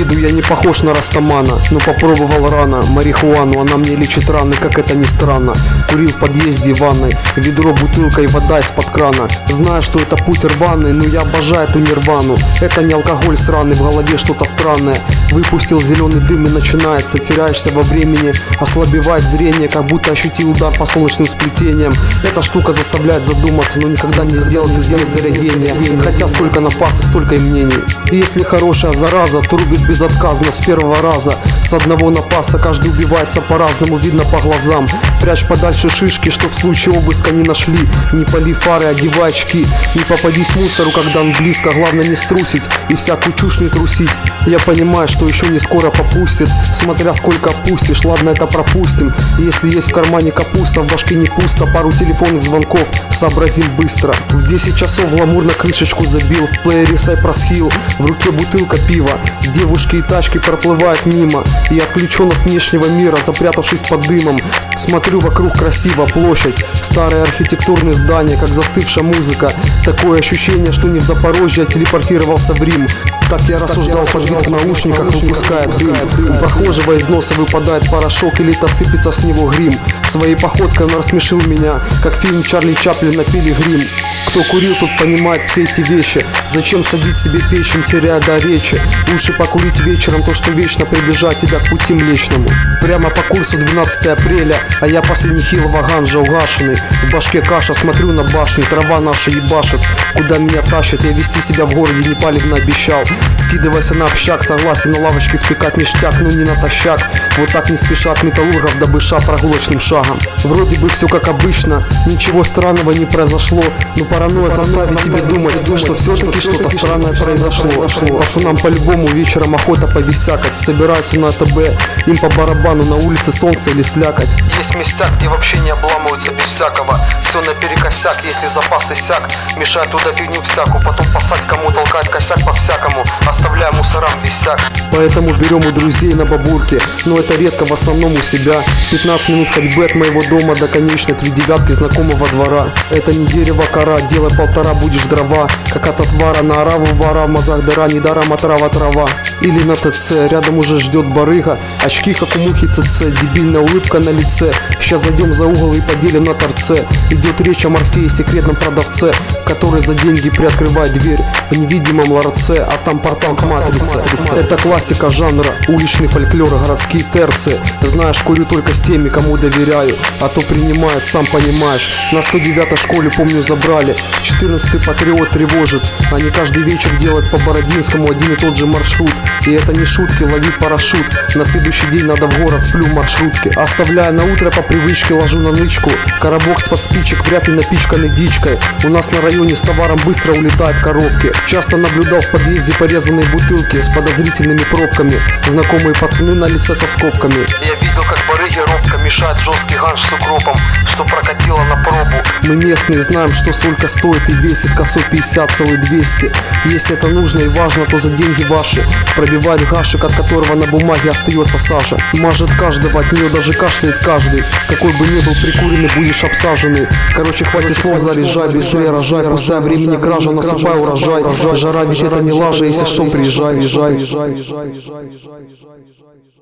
виду я не похож на растамана, но попробовал рано марихуану, она мне лечит раны, как это ни странно. Курил в подъезде ванной, ведро, бутылка и вода из-под крана. Знаю, что это путь рваный, но я обожаю эту нирвану. Это не алкоголь сраный, в голове что-то странное. Выпустил зеленый дым и начинается, теряешься во времени, ослабевает зрение, как будто ощутил удар по солнечным сплетениям. Эта штука заставляет задуматься, но никогда не сделает из гангстера гения. Хотя сколько напасов, столько и мнений. И если хорошая зараза, то рубит безотказно с первого раза. С одного напаса каждый убивается по-разному, видно по глазам. Прячь подальше шишки, что в случае обыска не нашли. Не пали фары, одевай очки. Не попадись мусору, когда он близко. Главное не струсить и всякую чушь не трусить. Я понимаю, что еще не скоро попустит, смотря сколько опустишь, ладно, это пропустим. Если есть в кармане капуста, в башке не пусто, пару телефонных звонков сообразим быстро. В 10 часов ламур на крышечку забил, в плеере Cypress Hill, в руке бутылка пива. Девушки и тачки проплывают мимо, я отключен от внешнего мира, запрятавшись под дымом. Смотрю вокруг, красиво, площадь, старые архитектурные здания, как застывшая музыка. Такое ощущение, что не в Запорожье, а телепортировался в Рим. Так я рассуждал, подбит в наушниках, выпуская дым. У прохожего из носа выпадает порошок, или-то сыпется с него грим. Своей походкой он рассмешил меня, как фильм Чарли Чаплин на Пилигрим. Кто курил, тот понимает все эти вещи. Зачем садить себе печень, теряя до речи? Лучше покурить вечером то, что вечно приближает тебя к пути млечному. Прямо по курсу 12 апреля, а я после нехилого ганжа угашенный. В башке каша, смотрю на башни, трава наша ебашит. Куда меня тащит, я вести себя в городе непалевно обещал. Скидывайся на общак, согласен на лавочке втыкать ништяк, но не натощак. Вот так не спешат металлургов, добыша прогулочным шагом. Вроде бы все как обычно, ничего странного не произошло, но паранойя заставит тебя думать, что все-таки что-то странное произошло. Пацанам по-любому вечером охота повисякать. Собираются на АТБ, им по барабану, на улице солнце или слякоть. Есть места, где вообще не обламываются без всякого. Все наперекосяк, если запасы сяк, мешает туда фигню всякую, потом посадь кому толкает косяк по-всякому, оставляя мусорам висяк. Поэтому берем у друзей на бабурке, но это редко, в основном у себя. 15 минут ходьбы от моего дома до конечной 3/9 знакомого двора. Это не дерево, кора, делай 1,5, будешь дрова. Как от отвара на ораву вара, в мозгах дыра, недаром отрава трава. Или на ТЦ, рядом уже ждет барыга, очки как у мухи ЦЦ, дебильная улыбка на лице. Сейчас зайдем за угол и поделим на торце. Идет речь о Морфее, секретном продавце, который за деньги приоткрывает дверь в невидимом ларце, а там портал к матрице. Это классика жанра, уличный фольклор, городские терцы. Знаешь, курю только с теми, кому доверяю, а то принимают, сам понимаешь. На 109-й школе, помню, забрали, 14-й патриот тревожит. Они каждый вечер делают по Бородинскому один и тот же маршрут. И это не шутки, ловить парашют. На следующий день надо в город, сплю в маршрутке. Оставляя на утро по привычке, ложу на нычку. Коробок с-под спичек вряд ли напичканный дичкой. У нас на районе с товаром быстро улетают коробки. Часто наблюдал в подъезде порезанные бутылки с подозрительными пробками. Знакомые пацаны на лице со скобками. Я видел, как барыги робко мешают жесткий ганж с укропом, что прокатило на пробу. Мы местные знаем, что столько стоит и весит косой 50, целый 200. Если это нужно и важно, то за деньги ваши пробивает гашек, от которого на бумаге остается сажа. Мажет каждого, от нее даже кашляет каждый. Какой бы ни был прикуренный, будешь обсаженный. Короче, хватит слов, заряжай, быстрее рожай. Пустая времени кража, насыпай урожай. Жара, ведь это не лажа, если что, приезжай.